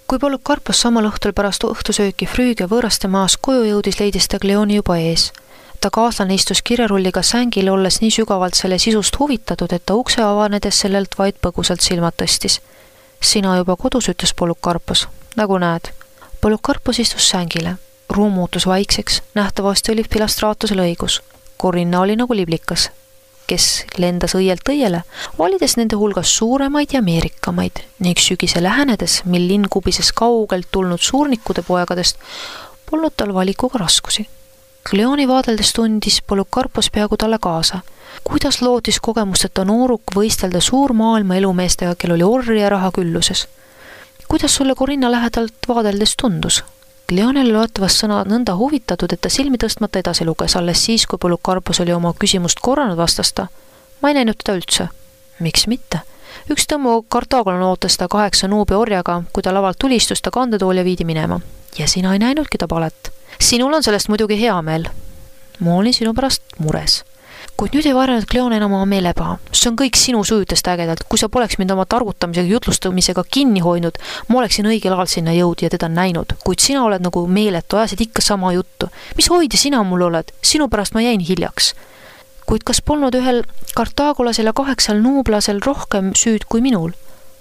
Kui Polikarpos samal õhtul pärast õhtusööki Früüge võõraste maas koju jõudis, leidis ta Kleoni juba ees. Ta kaaslane istus kirjarulliga sängil, olles nii sügavalt selle sisust huvitatud, et ta ukse avanedes sellelt vaid põgusalt silmad tõstis. Sina juba kodus, ütles Polikarpos. Nagu näed. Polikarpos istus sängile. Ruum muutus vaikseks, nähtavasti oli Filostratusel õigus. Corinna oli nagu liblikas, kes lendas õielt õiele, valides nende hulgas suuremaid ja meerikamaid ning sügise lähenedes, mil linn kubises kaugelt tulnud suurnikude poegadest, polnud tal valikuga raskusi. Kleoni vaadeldes tundis Polikarpos peaaegu talle kaasa. Kuidas lootis kogemusteta nooruk võistelda suur maailma elumeestega, kel oli orri ja raha külluses? Kuidas sulle Corinna lähedalt vaadeldes tundus? Kleonile loetavast sõna nõnda huvitatud, et ta silmi tõstmata edasi luges alles siis, kui Polikarpos oli oma küsimust korranud vastasta. Ma ei näinud teda üldse. Miks mitte? Üks tõmmu Kartaagolan ootas ta 8 nuubi orjaga, kui ta lavalt tulistus ta kandetool ja viidi minema. Ja sina ei näinudki ta palet. Sinul on sellest muidugi hea meel. Ma olin sinu pärast mures. Kuid nüüd ei varjanud Kleon enam oma meelepaha. See on kõik sinu süütest ägedalt. Kui sa poleks mind oma targutamisega, jutlustamisega kinni hoidnud, ma oleksin õigel ajal sinna jõud ja teda näinud. Kuid sina oled nagu meeletu, ajasid ikka sama juttu. Mis hoidi sina mul oled? Sinu pärast ma jäin hiljaks. Kuid kas polnud ühel Kartaagolasel ja 8 nuublasel rohkem süüd kui minul?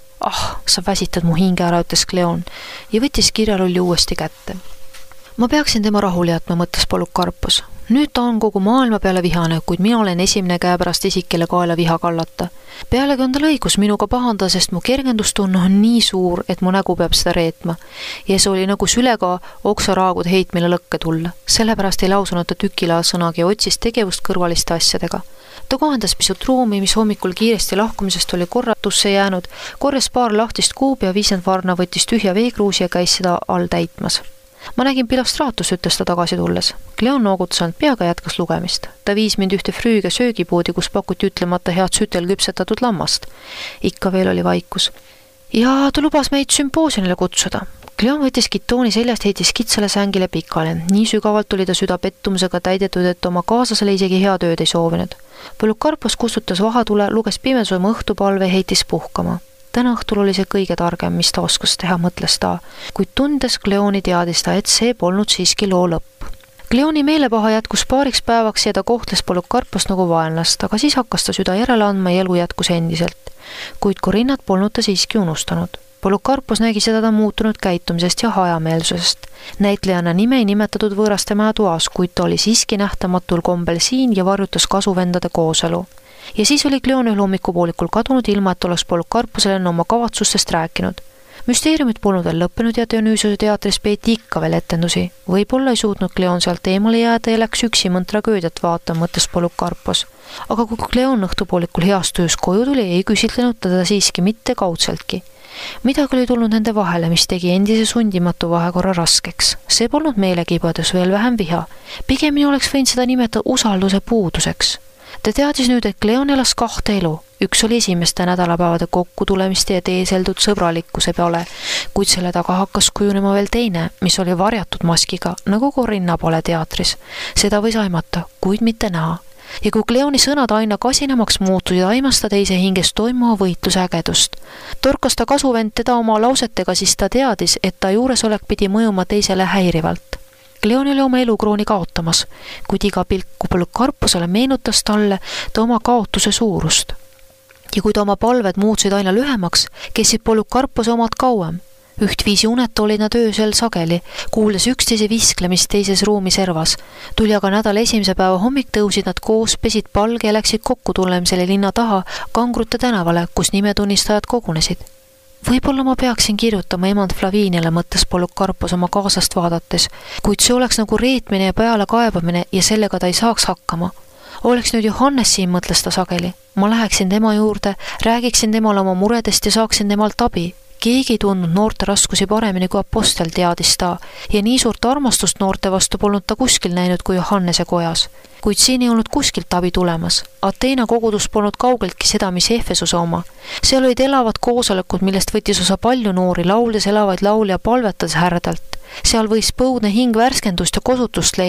Sa väsitad mu hinge ära, ütles Kleon ja võttis kirjarulli uuesti kätte. Ma peaksin tema rahule jätma, mõtles Polikarpos. Nüüd ta on kogu maailma peale vihane, kuid mina olen esimene käepärast isik, kelle kaela viha kallata. Pealegi on tal õigus minuga pahandada, sest mu kergendustunne on nii suur, et mu nägu peab seda reetma. Ja see oli nagu sülega oksaraagud heitmile lõkke tulla. Sellepärast ei lausunud ta tükila sõnagi ja otsis tegevust kõrvaliste asjadega. Ta kohendas pisut ruumi, mis hommikul kiiresti lahkumisest oli korratusse jäänud, korjas paar lahtist kuubi ja viisend varna võttis tühja veekruusi ja käis seda all täitmas. Ma nägin Filostratus, ütles ta tagasi tulles. Kleon noogutas ainult peaga jätkas lugemist. Ta viis mind ühte Früüge söögipuudi, kus pakuti ütlemata head sütel küpsetatud lammast. Ikka veel oli vaikus. Ja ta lubas meid sümpoosiumile kutsuda. Kleon võttis kitooni seljast, heitis kitsale sängile pikali. Nii sügavalt tuli ta süda pettumusega täidetud, et oma kaaslasele isegi hea tööd ei soovinud. Polikarpos kustutas vahatule, luges pimesuma õhtupalve ja heitis puhkama. Täna õhtul oli see kõige targem, mis ta oskas teha, mõtles ta, kuid tundes Kleoni teadis ta, et see polnud siiski loo lõpp. Kleoni meelepaha jätkus paariks päevaks ja ta kohtles Polikarpos nagu vaenlast, aga siis hakkas ta süda järele andma ja elu jätkus endiselt. Kuid Corinnat polnud ta siiski unustanud. Polikarpos nägi seda ta muutunud käitumisest ja hajameelsusest. Näitlejana nime ei nimetatud võõraste maja toas, kuid ta oli siiski nähtamatul kombel siin ja varjutas kasuvendade kooselu. Ja siis oli Kleon ühel hommikupoolikul kadunud ilma, et oleks Polikarposele enne oma kavatsustest rääkinud. Müsteeriumid polnud veel lõppenud ja Dionüüsuse teatris peeti ikka veel etendusi. Võib-olla ei suutnud Kleon sealt eemale jääda ja läks üksi mõnd tragöödiat vaatama, mõtles Polikarpos. Aga kui Kleon õhtupoolikul heas töös koju tuli, ei küsitlenud teda siiski mitte kaudseltki. Midagi oli tulnud nende vahele, mis tegi endise sundimatu vahekorra raskeks. See polnud meelekibadus, veel vähem viha. Pigemini oleks võinud seda nimetada usalduse puuduseks. Ta teadis nüüd, et Kleon elas 2 elu. Üks oli esimeste nädalapäevade kokkutulemiste ja teeseldud sõbralikkuse peale, kuid selle taga hakkas kujunema veel teine, mis oli varjatud maskiga, nagu Corinna pole teatris. Seda võis aimata, kuid mitte näha. Ja kui Kleoni sõnad aina kasinamaks muutusid, aimas ta teise hinges toimuva võitluse ägedust. Torkas ta kasuvend teda oma lausetega, siis ta teadis, et ta juuresolek pidi mõjuma teisele häirivalt. Kleon oli oma elukrooni kaotamas, kuid iga pilku Polikarposele meenutas talle ta oma kaotuse suurust. Ja kui ta oma palved muutusid aina lühemaks, käisid Polikarpose omad kauem. Ühtviisi uneta oli nad öösel sageli, kuuldes üksteise visklemist teises ruumi servas. Tuli aga nädala esimese päeva hommik, tõusid nad koos, pesid palge ja läksid kokku tulemisele linna taha Kangrute tänavale, kus nimetunnistajad kogunesid. Võib-olla ma peaksin kirjutama emand Flaviniale, mõttes Polikarpos oma kaasast vaadates, kuid see oleks nagu reetmine ja peale kaebamine ja sellega ta ei saaks hakkama. Oleks nüüd Johannes siin, mõtles ta sageli. Ma läheksin tema juurde, räägiksin temale oma muredest ja saaksin temalt abi. Keegi ei tundnud noorte raskusi paremini kui apostel, teadis ta, ja nii suurt armastust noorte vastu polnud ta kuskil näinud kui Johannese kojas. Kuid siin ei olnud kuskilt abi tulemas. Ateena kogudus polnud kaugeltki seda, mis Efesuse oma. Seal olid elavad koosolekud, millest võttis osa palju noori, lauldes elavaid laulja palvetades härdalt. Seal võis põudne hing värskendust ja kosutust leida,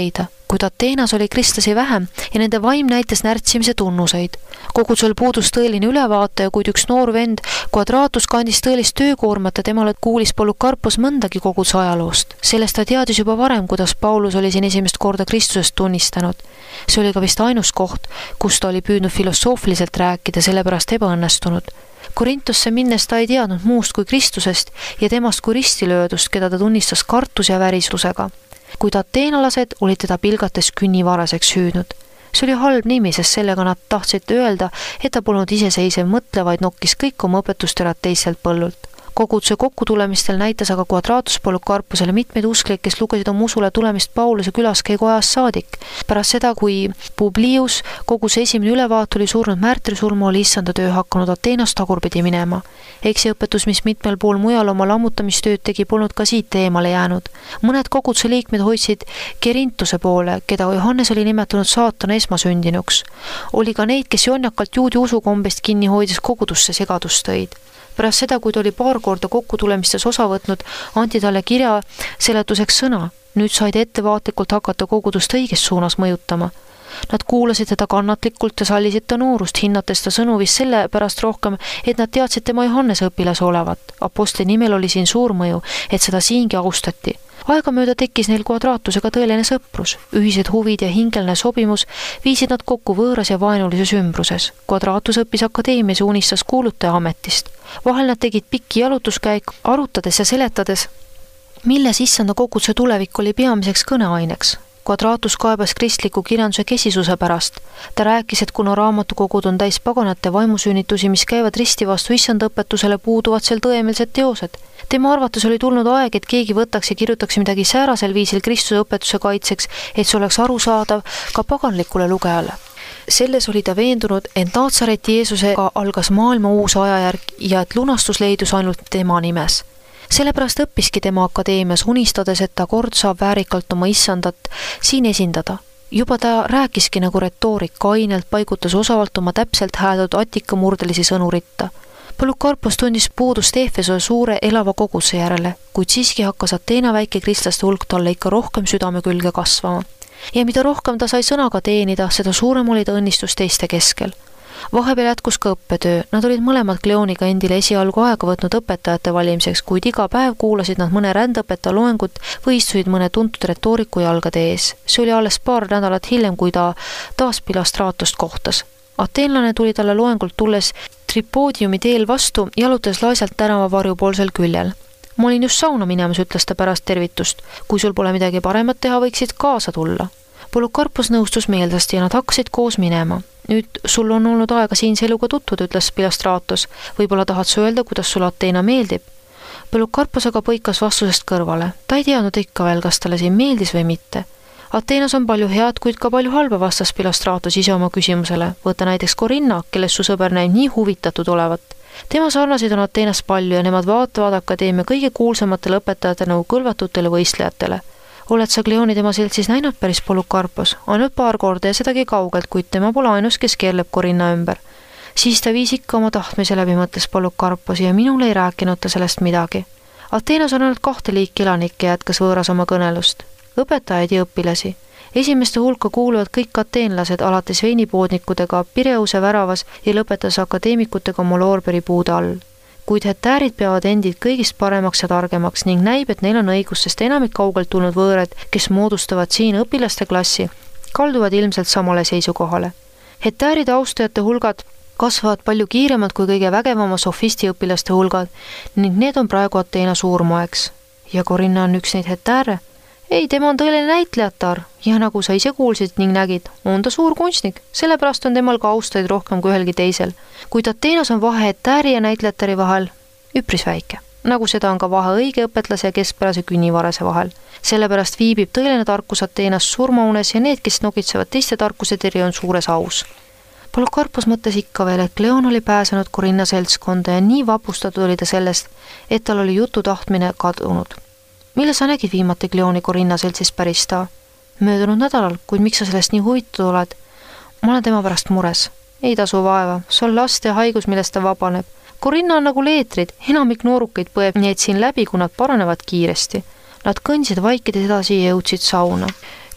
kuid Ateenas oli kristlasi vähem ja nende vaim näitas närtsimise tunnuseid. Kogudusel puudus tõeline ülevaataja, kuid üks noor vend Quadratus kandis tõelist töökoormat ja temale kuulis Polycarpos mõndagi koguduse ajaloost. Sellest ta teadis juba varem, kuidas Paulus oli siin esimest korda Kristusest tunnistanud. See oli ka vist ainus koht, kus ta oli püüdnud filosoofiliselt rääkida, sellepärast ebaõnnestunud. Korintusse minnes ta ei teadnud muust kui Kristusest ja temast kui ristilöödust, keda ta tunnistas kartus ja värislusega. Kuid ateenalased olid teda pilgates künnivaraseks hüüdnud. See oli halb nimi, sest sellega nad tahtsid öelda, et ta polnud iseseisev mõtle, vaid nokkis kõik oma õpetust ära teiselt põllult. Koguduse kokkutulemistel näitas aga Quadratus Polycarposele mitmeid usklikke, kes lugesid oma usule tulemist Pauluse külaskäigu ajast saadik. Pärast seda, kui Publius, koguduse esimene ülevaat oli surnud märtrisurma, oli issanda töö hakanud Ateenas tagurpidi minema. Eksiõpetus, mis mitmel pool mujal oma lammutamistööd tegi, polnud ka siit eemale jäänud. Mõned koguduse liikmed hoidsid Kerintuse poole, keda Johannes oli nimetanud saatana esmasündinuks. Oli ka neid, kes jonnakalt juudi usukombest kinni hoides kogudusse segadust tõid. Pärast seda, kui ta oli paar korda kokkutulemistes osa võtnud, anti talle kirja seletuseks sõna. Nüüd said ettevaatlikult hakata kogudust õiges suunas mõjutama. Nad kuulasid teda kannatlikult ja sallisid ta noorust, hinnates ta sõnu vist selle pärast rohkem, et nad teadsid tema Johannese õpilas olevat. Apostli nimel oli siin suur mõju, et seda siingi austati. Aegamööda tekkis neil Quadratusega tõeline sõprus. Ühised huvid ja hingelne sobimus viisid nad kokku võõras ja vaenulises ümbruses. Quadratus õppis akadeemias ja unistas kuulutaja ametist. Vahel nad tegid pikki jalutuskäik, arutades ja seletades, milles issanda koguduse tulevik oli peamiseks kõneaineks. Quadratus kaebas kristliku kirjanduse kesisuse pärast. Ta rääkis, et kuna raamatukogud on täis paganate vaimusünnitusi, mis käivad risti vastu issanda õpetusele, puuduvad seal tõemeelsed teosed. Tema arvates oli tulnud aeg, et keegi võtaks ja kirjutaks midagi säärasel viisil Kristuse õpetuse kaitseks, et see oleks arusaadav ka paganlikule lugejale. Selles oli ta veendunud, et Naatsareti Jeesusega algas maailma uus ajajärg ja et lunastus leidus ainult tema nimes. Sellepärast õppiski tema akadeemias, unistades, et ta kord saab väärikalt oma issandat siin esindada. Juba ta rääkiski nagu retoorik, kainelt paigutas osavalt oma täpselt hääldud attikamurdelisi sõnuritta. Polycarpos tundis puudust Efesose suure elava koguduse järele, kuid siiski hakkas Ateena väike kristlaste hulk talle ikka rohkem südame külge kasvama. Ja mida rohkem ta sai sõnaga teenida, seda suurem oli ta õnnistus teiste keskel. Vahepeal jätkus ka õppetöö. Nad olid mõlemad Kleoniga endile esialgu aega võtnud õpetajate valimiseks, kuid iga päev kuulasid nad mõne rändõpetaja loengut või istusid mõne tuntud retooriku jalgade ees. See oli alles paar nädalat hiljem, kui ta taas Pilastratost kohtas. Ateenlane tuli talle loengult tulles Tripodiumi teel vastu, jalutades laisalt tänava varjupoolsel küljel. Ma olin just sauna minemas, ütles ta pärast tervitust. Kui sul pole midagi paremat teha, võiksid kaasa tulla. Polycarpos nõustus meeldasti ja nad hakkasid koos minema. Nüüd sul on olnud aega siinse eluga tutvud, ütles Pilastratos. Võib-olla tahad sa öelda, kuidas sul Ateena meeldib? Polycarpos aga põikas vastusest kõrvale. Ta ei teadnud ikka veel, kas talle siin meeldis või mitte. Ateenas on palju head, kuid ka palju halba, vastas Pilastratos ise oma küsimusele. Võta näiteks Corinna, kellest su sõber näib nii huvitatud olevat. Tema sarnasid on Ateenas palju ja nemad vaatavad akadeemia kõige kuulsamatele õpetajate nagu kõlvatutele võistlejatele. Oled sa Kleoni tema seltsis näinud päris Polycarpos? Ainult paar korda ja sedagi kaugelt, kuid tema pole ainus, kes keerleb Corinna ümber. Siis ta viis ikka oma tahtmise läbi, mõtles Polycarpos ja minule ei rääkinud ta sellest midagi. Ateenas on ainult 2 liiki elanikke, jätkas võõras oma kõnelust. Õpetajaid ja õpilasi. Esimeste hulka kuuluvad kõik ateenlased, alates veinipoodnikudega Pireuse väravas ja lõpetas akadeemikutega Moloorberi puude all. Kuid hetäärid peavad endid kõigist paremaks ja targemaks ning näib, et neil on õigus, sest enamik kaugelt tulnud võõrad, kes moodustavad siin õpilaste klassi, kalduvad ilmselt samale seisukohale. Hetääride austajate hulgad kasvavad palju kiiremalt kui kõige vägevama sofisti õpilaste hulgad ning need on praegu Ateena suurmoeks. Ja Corinna on üks neid hetääre? Ei, tema on tõeline näitlejatar ja nagu sa ise kuulsid ning nägid, on ta suur kunstnik, sellepärast on temal ka austajaid rohkem kui ühelgi teisel. Kuid Ateenas on vahe hetääri ja näitlejatari vahel üpris väike, nagu seda on ka vahe õige õpetlase ja keskpärase künnivarase vahel. Sellepärast viibib tõeline tarkus Ateenas surmaunes ja need, kes nokitsevad teiste tarkuseteri, on suures aus. Polycarpos mõtles ikka veel, et Kleon oli pääsenud Corinna seltskonda ja nii vapustatud oli ta sellest, et tal oli jutu tahtmine kadunud. Mille sa nägid viimati Kleoni Corinna seltsis päris ta? Möödunud nädalal, kuid miks sa sellest nii huvitatud oled? Ma olen tema pärast mures. Ei tasu vaeva, see on laste haigus, millest ta vabaneb. Corinna on nagu leetrid, enamik noorukeid põeb neid siin läbi, kui nad paranevad kiiresti. Nad kõndsid vaikides edasi ja jõudsid sauna.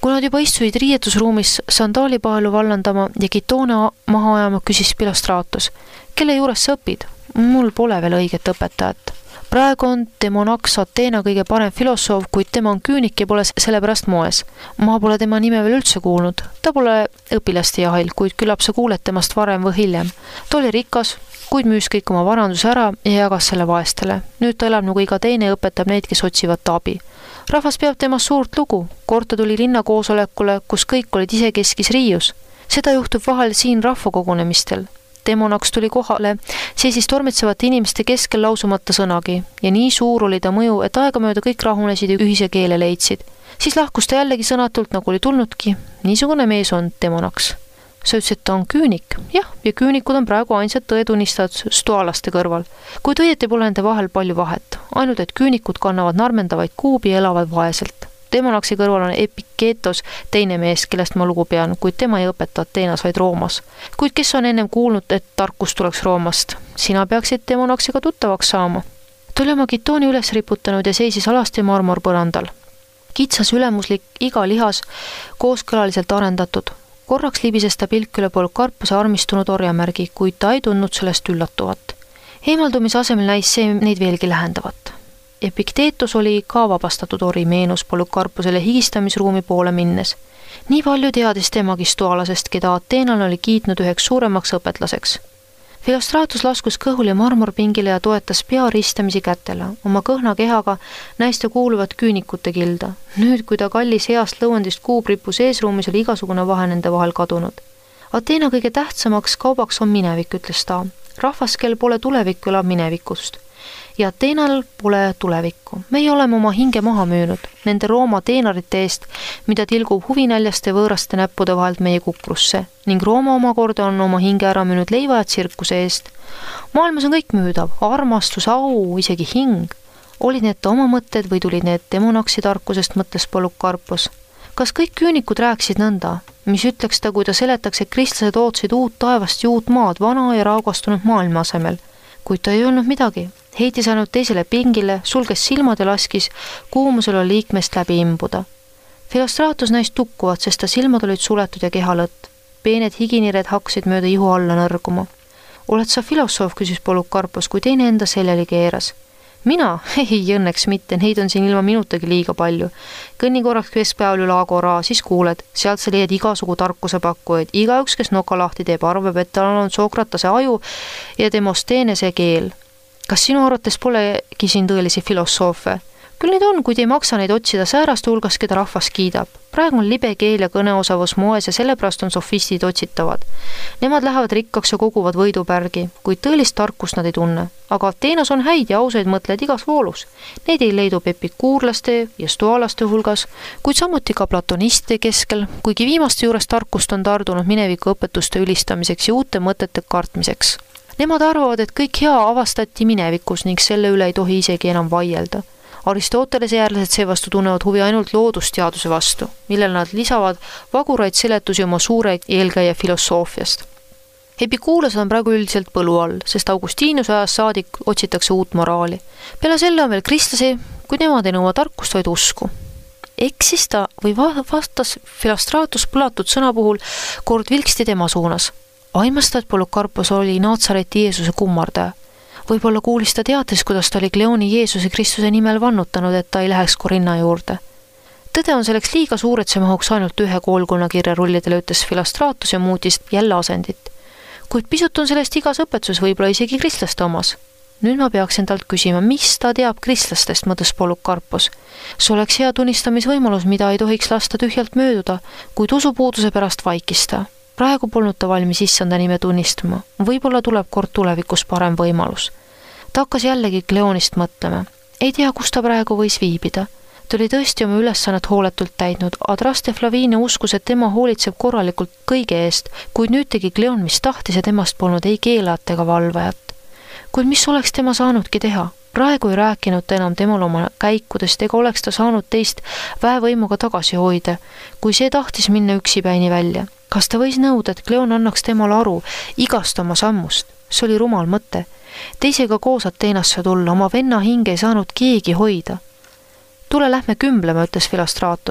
Kui nad juba istusid riietusruumis sandaalipaelu vallandama ja gitoone maha ajama, küsis Philostratus. Kelle juures sa õpid? Mul pole veel õiget õpetajat. Praegu on Demonax Ateena kõige parem filosoof, kuid tema on küünik ja pole sellepärast moes. Ma pole tema nime veel üldse kuulnud. Ta pole õpilaste jahil, kuid küllap sa kuuled temast varem või hiljem. Ta oli rikas, kuid müüs kõik oma varanduse ära ja jagas selle vaestele. Nüüd ta elab nagu iga teine ja õpetab neid, kes otsivad abi. Rahvas peab temast suurt lugu. Kord ta tuli linnakoosolekule, kus kõik olid isekeskis riius. Seda juhtub vahel siin rahvakogunemistel. Demonax tuli kohale, seisis tormitsevate inimeste keskel lausumata sõnagi ja nii suur oli ta mõju, et aegamööda kõik rahunesid ja ühise keele leidsid. Siis lahkus ta jällegi sõnatult, nagu oli tulnudki. Niisugune mees on Demonax. Sa ütlesid, et ta on küünik. Jah, ja küünikud on praegu ainsad tõetunnistajad stoalaste kõrval. Kuid õieti pole nende vahel palju vahet. Ainult, et küünikud kannavad narmendavaid kuubi ja elavad vaeselt. Demonaxi kõrval on Epiketos, teine mees, kellest ma lugu pean, kuid tema ei õpeta Ateenas, vaid Roomas. Kuid kes on ennem kuulnud, et tarkus tuleks Roomast? Sina peaksid Demonaxiga tuttavaks saama. Ta oli oma gitooni üles riputanud ja seisis alasti marmorpõrandal. Kitsas ülemuslik iga lihas kooskõlaliselt arendatud. Korraks libises ta pilk üle Polycarpuse armistunud orjamärgi, kuid ta ei tundnud sellest üllatuvat. Eemaldumise asemel näis see neid veelgi lähendavat. Epikteetus oli ka vabastatud ori, meenus Polycarpusele higistamisruumi poole minnes. Nii palju teadis temagi stoalasest, keda Ateenal oli kiitnud üheks suuremaks õpetlaseks. Philostratus laskus kõhul ja marmorpingile ja toetas pea ristamisi kätele. Oma kõhna kehaga näis ta kuuluvat küünikute kilda. Nüüd, kui ta kallis heast lõuendist kuubripus eesruumis, oli igasugune vahe nende vahel kadunud. Ateena kõige tähtsamaks kaubaks on minevik, ütles ta. Rahvas, kel pole tulevikku, elab minevikust. Ja Ateenal pole tulevikku. Meie oleme oma hinge maha müünud nende Rooma teenarite eest, mida tilgub huvinäljaste võõraste näppude vahelt meie kukrusse, ning Rooma omakorda on oma hinge ära müünud leiva ja tsirkuse eest. Maailmas on kõik müüdav, armastus, au, isegi hing. Olid need ta oma mõtted või tulid need Demonaxi tarkusest, mõtles Polycarpus. Kas kõik küünikud rääkisid nõnda? Mis ütleks ta, kui ta seletaks, et kristlased ootsid uut taevast ja uut maad vana ja raugastunud maailma asemel? Kuid ta ei öelnud midagi. Heitis ainult teisele pingile, sulges silmad ja laskis kuumusele liikmest läbi imbuda. Philostratus näis tukkuvat, sest ta silmad olid suletud ja kehalõtt. Peened higinired hakkasid mööda ihu alla nõrguma. Oled sa filosoof, küsis Polycarpus, kui teine enda seljali keeras. Mina? Ei, õnneks mitte, neid on siin ilma minutagi liiga palju. Kõnni korraks keskpäeval üle Agora, siis kuuled, sealt sa leiad igasugu tarkuse pakkujaid. Igaüks, kes noka lahti teeb, arvab, et tal on Sokratase aju ja Demosteenese keel. Kas sinu arvates polegi siin tõelisi filosoofe? Küll neid on, kuid ei maksa neid otsida sääraste hulgas, keda rahvas kiidab. Praegu on libe keel ja kõneosavus moes ja sellepärast on sofistid otsitavad. Nemad lähevad rikkaks ja koguvad võidupärgi, kuid tõelist tarkust nad ei tunne. Aga Ateenas on häid ja ausaid mõtlejaid igas voolus. Neid ei leidub epikuurlaste ja stoalaste hulgas, kuid samuti ka platoniste keskel, kuigi viimaste juures tarkust on tardunud mineviku õpetuste ülistamiseks ja uute mõtete kartmiseks. Nemad arvavad, et kõik hea avastati minevikus ning selle üle ei tohi isegi enam vaielda. Aristotelese järglased seevastu tunnevad huvi ainult loodusteaduse vastu, millel nad lisavad vaguraid seletusi oma suure eelkäija filosoofiast. Epikuurlased on praegu üldiselt põlu all, sest Augustinuse ajast saadik otsitakse uut moraali. Peale selle on veel kristlasi, kui nemad ei nõua tarkust, vaid usku. Eksis ta või vastas Philostratus põlatud sõna puhul kord vilksti tema suunas. Aimasta, et Polycarpus oli Naatsareti Jeesuse kummardaja. Võib-olla kuulis ta teates, kuidas ta oli Kleoni Jeesuse Kristuse nimel vannutanud, et ta ei läheks Korinna juurde. Tõde on selleks liiga suur, et see mahuks ainult ühe koolkonna kirjarullidele, ütles Philostratus ja muutis jälle asendit. Kuid pisut on sellest igas õpetuses, võib-olla isegi kristlaste omas. Nüüd ma peaksin talt küsima, mis ta teab kristlastest, mõtles Polycarpus. See oleks hea tunnistamisvõimalus, mida ei tohiks lasta tühjalt mööduda, kuid usupuuduse pärast vaikista. Praegu polnud ta valmis issanda nime tunnistama. Võib-olla tuleb kord tulevikus parem võimalus. Ta hakkas jällegi Kleonist mõtlema. Ei tea, kus ta praegu võis viibida. Ta oli tõesti oma ülesannet hooletult täidnud. Adraste Flaviine uskus, et tema hoolitseb korralikult kõige eest, kuid nüüd tegi Kleon, mis tahtis ja temast polnud ei keelajat ega valvajat. Kuid mis oleks tema saanudki teha? Praegu ei rääkinud ta enam temal oma käikudest ega oleks ta saanud teist väevõimuga tagasi hoida, kui see tahtis minna üksipäini välja. Kas ta võis nõuda, et Kleon annaks temale aru igast oma sammust? See oli rumal mõte. Teisega koos Ateenasse tulla, oma venna hinge ei saanud keegi hoida. Tule lähme kümblema, ütles Philostratus.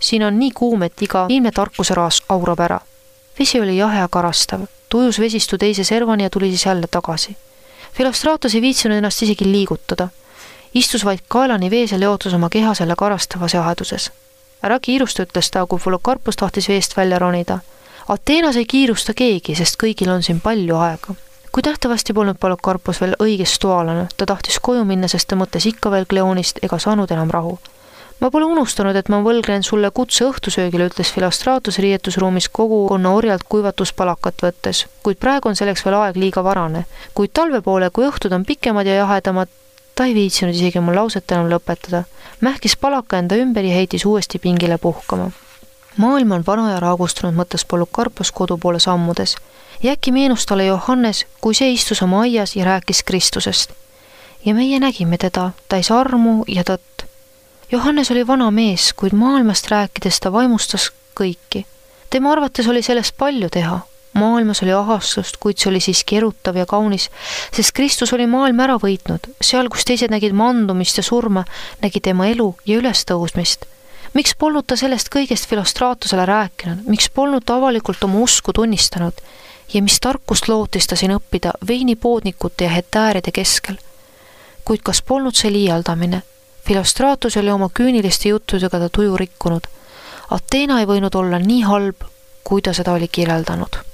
siin on nii kuum, et iga ilme tarkuse raas aurab ära. Vesi oli jahe ja karastav, tujus vesistu teise servani ja tuli siis jälle tagasi. Philostratus ei viitsinud ennast isegi liigutada. Istus vaid kaelani vees ja leotus oma keha selle karastavas jaheduses. Ära kiirusta, ütles ta, kui Polycarpus tahtis veest välja ronida. Ateenas ei kiirusta keegi, sest kõigil on siin palju aega. Kui tähtavasti polnud Polycarpus veel õigest toalane, ta tahtis koju minna, sest ta mõtles ikka veel Kleonist ega saanud enam rahu. Ma pole unustanud, et ma võlgnen sulle kutse õhtusöögile, ütles Philostratus riietusruumis kogukonna orjalt kuivatuspalakat võttes, kuid praegu on selleks veel aeg liiga varane. Kuid talve poole, kui õhtud on pikemad ja jahedamad, ta ei viitsinud isegi mul lauset enam lõpetada. Mähkis palaka enda ümber ja heitis uuesti pingile puhkama. Maailm on vana ja raagustunud, mõtles Polycarpus kodu poole sammudes. Ja äkki meenus talle Johannes, kui see istus oma aias ja rääkis Kristusest. Ja meie nägime teda, täis armu ja tõtt. Johannes oli vana mees, kuid maailmast rääkides ta vaimustas kõiki. Tema arvates oli sellest palju teha. Maailmas oli ahastust, kuid see oli siiski erutav ja kaunis, sest Kristus oli maailma ära võitnud. Seal, kus teised nägid mandumist ja surma, nägi tema elu ja ülestõusmist. Miks polnud ta sellest kõigest Philostratusele rääkinud? Miks polnud ta avalikult oma usku tunnistanud? Ja mis tarkust lootis ta siin õppida veinipoodnikute ja hetääride keskel? Kuid kas polnud see liialdamine? Philostratus oli oma küüniliste juttudega ta tuju rikkunud. Ateena ei võinud olla nii halb, kui ta seda oli kirjeldanud.